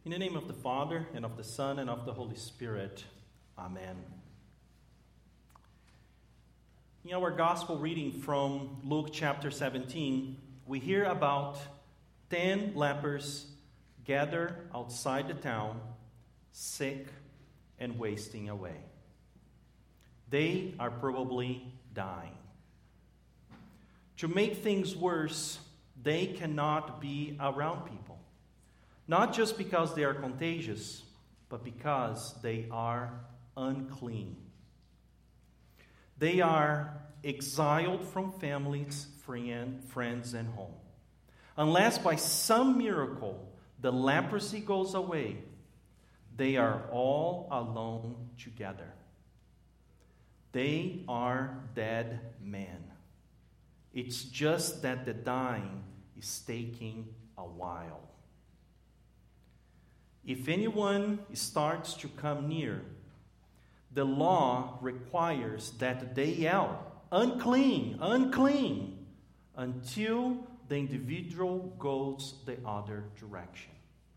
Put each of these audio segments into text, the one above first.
In the name of the Father, and of the Son, and of the Holy Spirit. Amen. In our gospel reading from Luke chapter 17, we hear about 10 lepers gathered outside the town, sick and wasting away. They are probably dying. To make things worse, they cannot be around people. Not just because they are contagious, but because they are unclean. They are exiled from families, friends, and home. Unless by some miracle the leprosy goes away, they are all alone together. They are dead men. It's just that the dying is taking a while. If anyone starts to come near, the law requires that they yell, "Unclean, unclean," until the individual goes the other direction.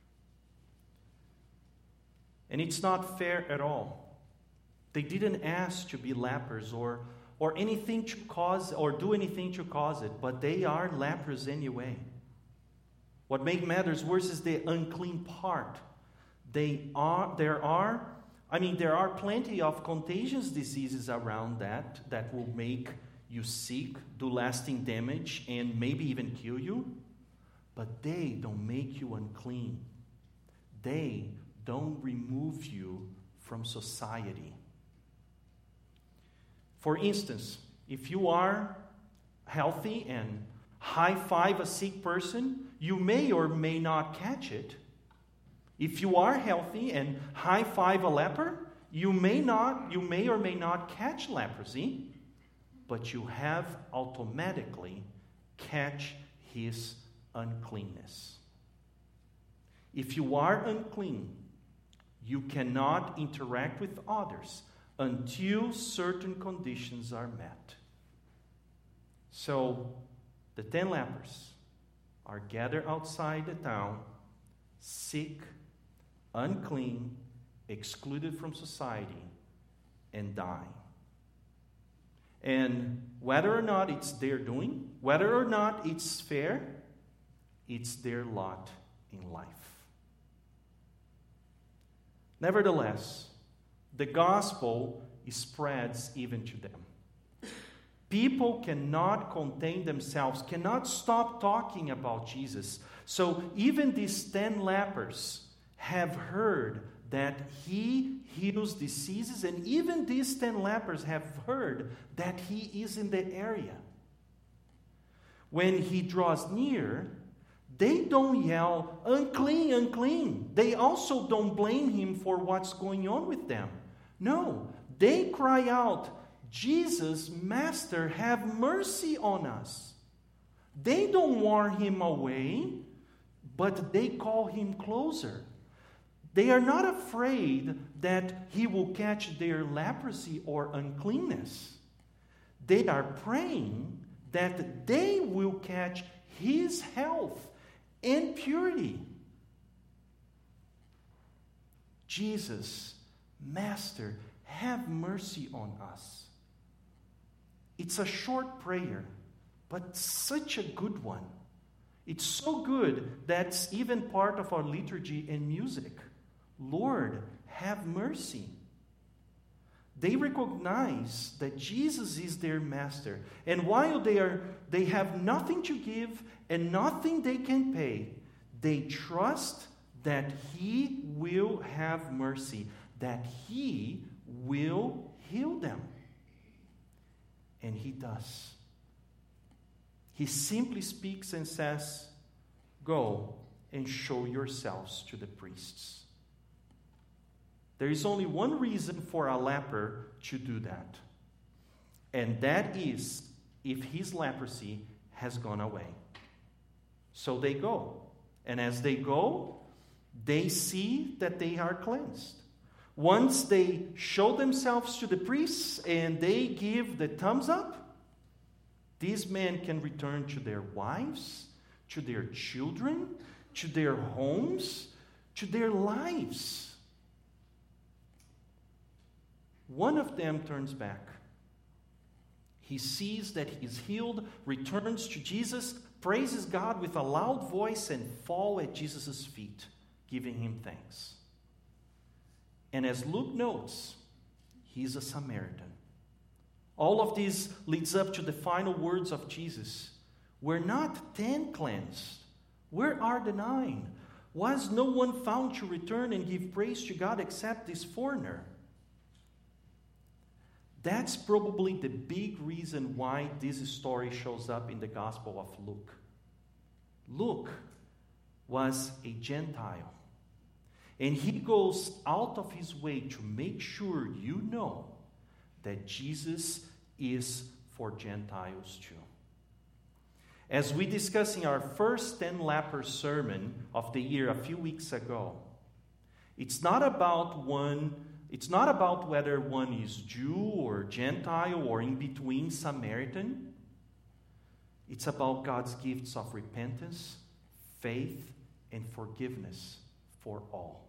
And it's not fair at all. They didn't ask to be lepers or anything to cause or do anything to cause it, but they are lepers anyway. What makes matters worse is the unclean part. There are plenty of contagious diseases around that will make you sick, do lasting damage, and maybe even kill you. But they don't make you unclean. They don't remove you from society. For instance, if you are healthy and high-five a sick person, you may or may not catch it. If you are healthy and high-five a leper, you may or may not catch leprosy, but you have automatically catch his uncleanness. If you are unclean, you cannot interact with others until certain conditions are met. So, the 10 lepers are gathered outside the town, sick, unclean, excluded from society, and dying. And whether or not it's their doing, whether or not it's fair, it's their lot in life. Nevertheless, the gospel spreads even to them. People cannot contain themselves, cannot stop talking about Jesus. So even these 10 lepers have heard that he heals diseases, and even these 10 lepers have heard that he is in the area. When he draws near, they don't yell, "Unclean, unclean." They also don't blame him for what's going on with them. No, they cry out, "Jesus, Master, have mercy on us." They don't warn him away, but they call him closer. They are not afraid that he will catch their leprosy or uncleanness. They are praying that they will catch his health and purity. Jesus, Master, have mercy on us. It's a short prayer, but such a good one. It's so good that's even part of our liturgy and music. Lord, have mercy. They recognize that Jesus is their master. And while they have nothing to give and nothing they can pay, they trust that he will have mercy, that he will heal them. And he does. He simply speaks and says, "Go and show yourselves to the priests." There is only one reason for a leper to do that. And that is if his leprosy has gone away. So they go. And as they go, they see that they are cleansed. Once they show themselves to the priests and they give the thumbs up, these men can return to their wives, to their children, to their homes, to their lives. One of them turns back. He sees that he is healed, returns to Jesus, praises God with a loud voice, and falls at Jesus' feet, giving him thanks. And as Luke notes, he's a Samaritan. All of this leads up to the final words of Jesus. Were not 10 cleansed? Where are the 9? Was no one found to return and give praise to God except this foreigner? That's probably the big reason why this story shows up in the Gospel of Luke. Luke was a Gentile. And he goes out of his way to make sure you know that Jesus is for Gentiles too. As we discussed in our first 10 lepers sermon of the year a few weeks ago, it's not about whether one is Jew or Gentile or in between Samaritan. It's about God's gifts of repentance, faith, and forgiveness for all.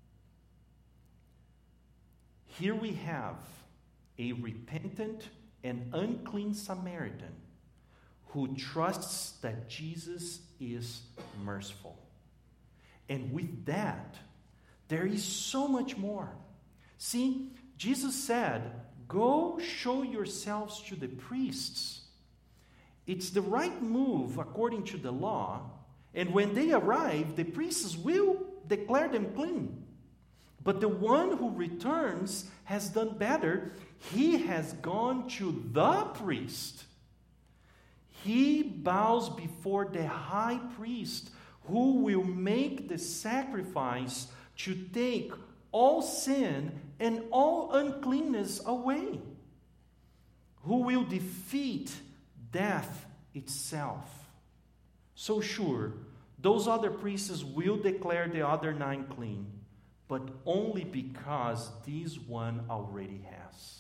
Here we have a repentant and unclean Samaritan who trusts that Jesus is merciful. And with that, there is so much more. See, Jesus said, "Go show yourselves to the priests." It's the right move according to the law, and when they arrive, the priests will declare them clean. But the one who returns has done better. He has gone to the priest. He bows before the high priest who will make the sacrifice to take all sin and all uncleanness away, who will defeat death itself. So sure, those other priests will declare the other 9 clean, but only because this one already has.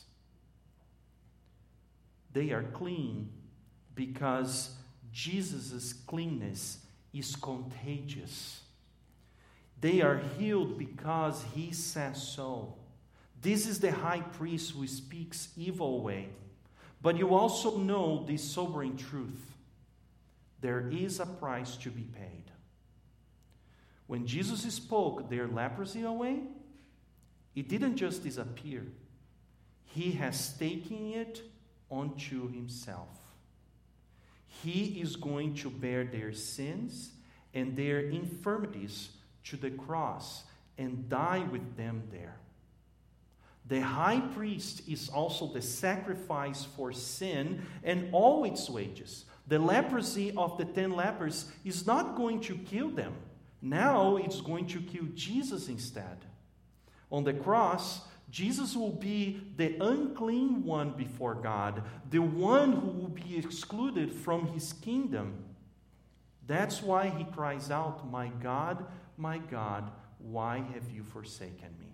They are clean because Jesus' cleanness is contagious. They are healed because he says so. This is the high priest who speaks evil way. But you also know this sobering truth. There is a price to be paid. When Jesus spoke their leprosy away, it didn't just disappear. He has taken it onto himself. He is going to bear their sins and their infirmities to the cross and die with them there. The high priest is also the sacrifice for sin and all its wages. The leprosy of the 10 lepers is not going to kill them. Now it's going to kill Jesus instead. On the cross, Jesus will be the unclean one before God, the one who will be excluded from his kingdom. That's why he cries out, my God, why have you forsaken me?"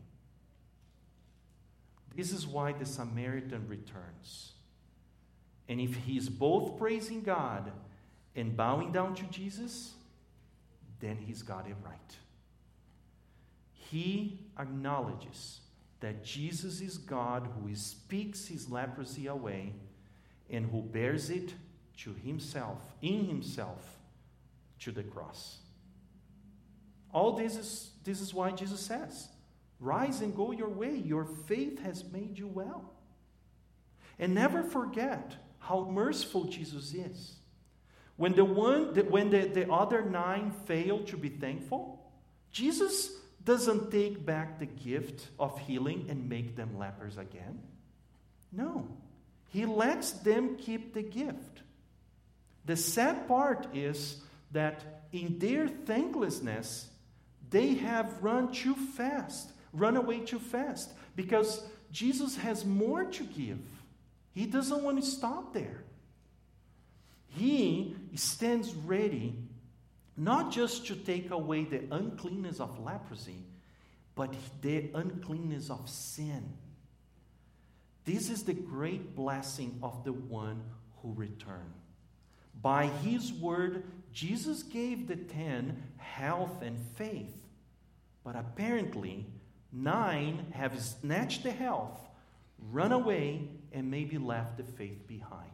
This is why the Samaritan returns. And if he is both praising God and bowing down to Jesus, then he's got it right. He acknowledges that Jesus is God who speaks his leprosy away and who bears it to himself, in himself, to the cross. All this is why Jesus says, "Rise and go your way. Your faith has made you well." And never forget how merciful Jesus is. When the other 9 fail to be thankful, Jesus doesn't take back the gift of healing and make them lepers again. No, he lets them keep the gift. The sad part is that in their thanklessness, they have run away too fast, because Jesus has more to give. He doesn't want to stop there. He stands ready not just to take away the uncleanness of leprosy, but the uncleanness of sin. This is the great blessing of the one who returned. By his word, Jesus gave the 10 health and faith, but apparently 9 have snatched the health, run away, and maybe left the faith behind.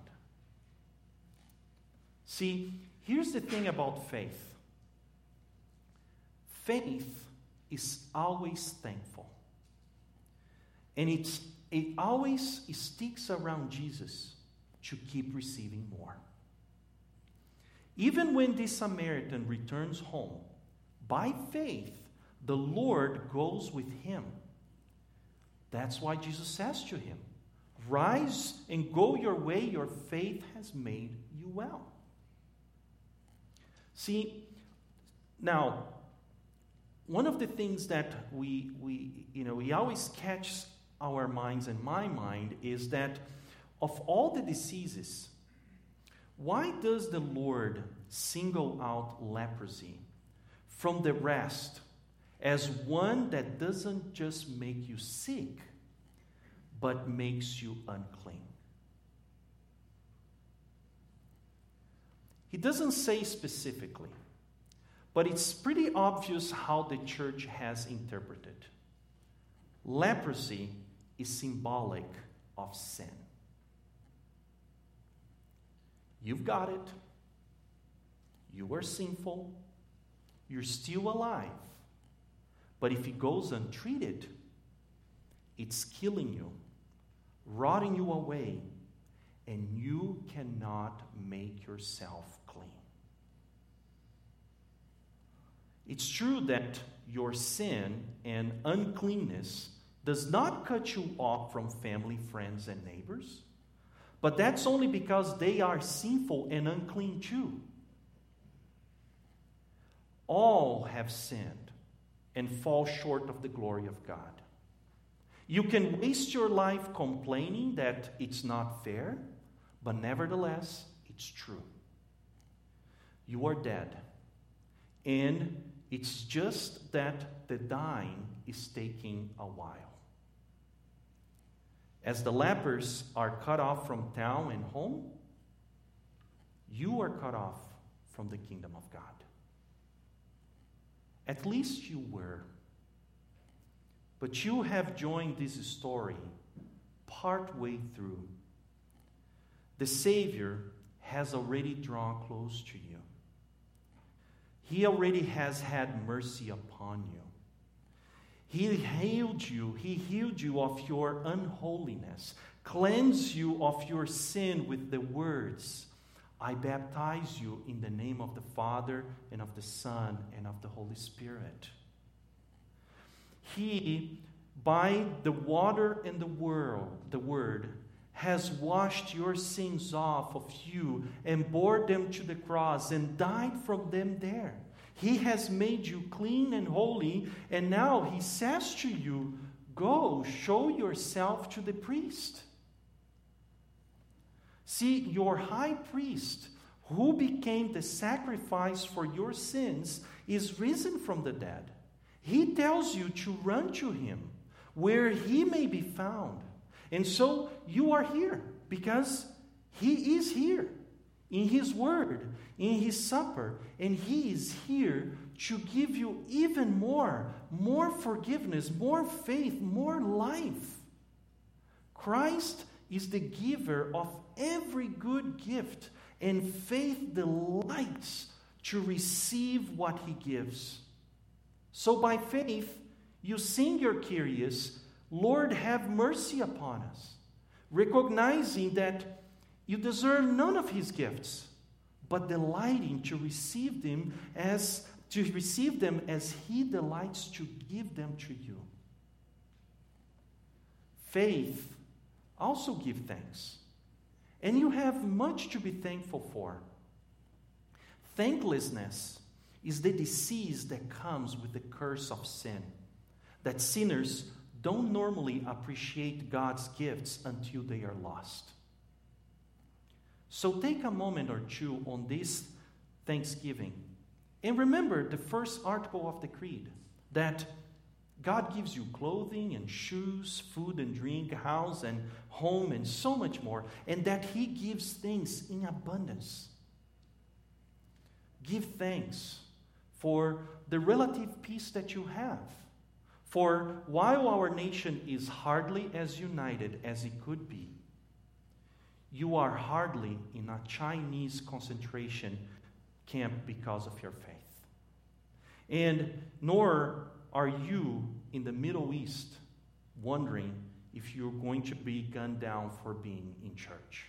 See, here's the thing about faith. Faith is always thankful. And it always sticks around Jesus to keep receiving more. Even when this Samaritan returns home, by faith, the Lord goes with him. That's why Jesus says to him, "Rise and go your way, your faith has made you well." See, now, one of the things that we always catch our minds and my mind is that of all the diseases, why does the Lord single out leprosy from the rest as one that doesn't just make you sick, but makes you unclean? He doesn't say specifically, but it's pretty obvious how the church has interpreted. Leprosy is symbolic of sin. You've got it. You are sinful. You're still alive. But if it goes untreated, it's killing you, rotting you away, and you cannot make yourself clean. It's true that your sin and uncleanness does not cut you off from family, friends, and neighbors, but that's only because they are sinful and unclean too. All have sinned and fall short of the glory of God. You can waste your life complaining that it's not fair, but nevertheless, it's true. You are dead. And it's just that the dying is taking a while. As the lepers are cut off from town and home, you are cut off from the kingdom of God. At least you were. But you have joined this story partway through. The Savior has already drawn close to you. He already has had mercy upon you. He healed you of your unholiness, cleansed you of your sin with the words, "I baptize you in the name of the Father and of the Son and of the Holy Spirit." He, by the water and the word, has washed your sins off of you and bore them to the cross and died from them there. He has made you clean and holy, and now he says to you, "Go, show yourself to the priest." See, your high priest, who became the sacrifice for your sins, is risen from the dead. He tells you to run to him, where he may be found. And so you are here, because he is here, in his word, in his supper, and he is here to give you even more forgiveness, more faith, more life. Christ is the giver of every good gift, and faith delights to receive what he gives. So by faith, you sing your Kyrios, "Lord, have mercy upon us," recognizing that you deserve none of his gifts, but delighting to receive them as he delights to give them to you. Faith also gives thanks, and you have much to be thankful for. Thanklessness is the disease that comes with the curse of sin, that sinners don't normally appreciate God's gifts until they are lost. So take a moment or two on this Thanksgiving and remember the first article of the Creed, that God gives you clothing and shoes, food and drink, house and home, and so much more, and that he gives things in abundance. Give thanks for the relative peace that you have, For while our nation is hardly as united as it could be, you are hardly in a Chinese concentration camp because of your faith. And nor are you in the Middle East wondering if you're going to be gunned down for being in church.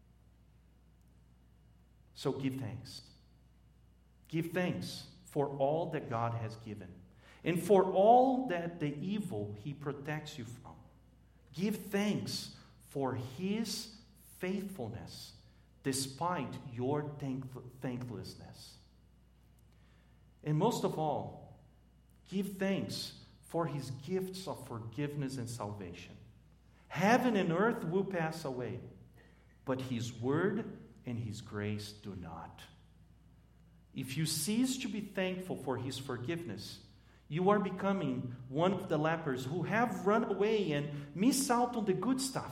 So give thanks. Give thanks for all that God has given, and for all that the evil He protects you from. Give thanks for His faithfulness despite your thanklessness. And most of all, give thanks for His gifts of forgiveness and salvation. Heaven and earth will pass away, but His word and His grace do not. If you cease to be thankful for His forgiveness, you are becoming one of the lepers who have run away and miss out on the good stuff.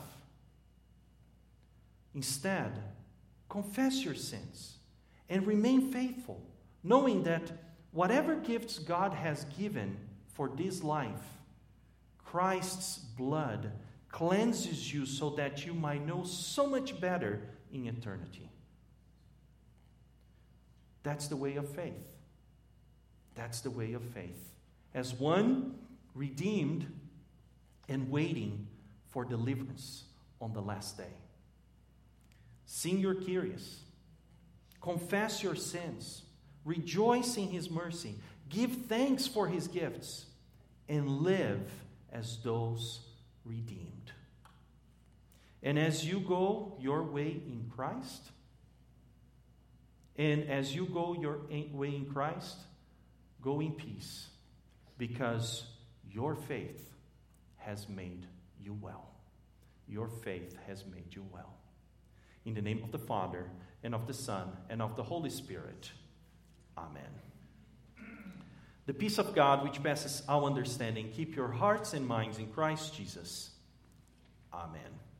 Instead, confess your sins and remain faithful, knowing that whatever gifts God has given for this life, Christ's blood cleanses you so that you might know so much better in eternity. That's the way of faith. That's the way of faith. As one redeemed and waiting for deliverance on the last day. Sing you're curious. Confess your sins. Rejoice in His mercy. Give thanks for His gifts. And live as those redeemed. And as you go your way in Christ, go in peace, because your faith has made you well. Your faith has made you well. In the name of the Father, and of the Son, and of the Holy Spirit. Amen. The peace of God, which passes our understanding, keep your hearts and minds in Christ Jesus. Amen.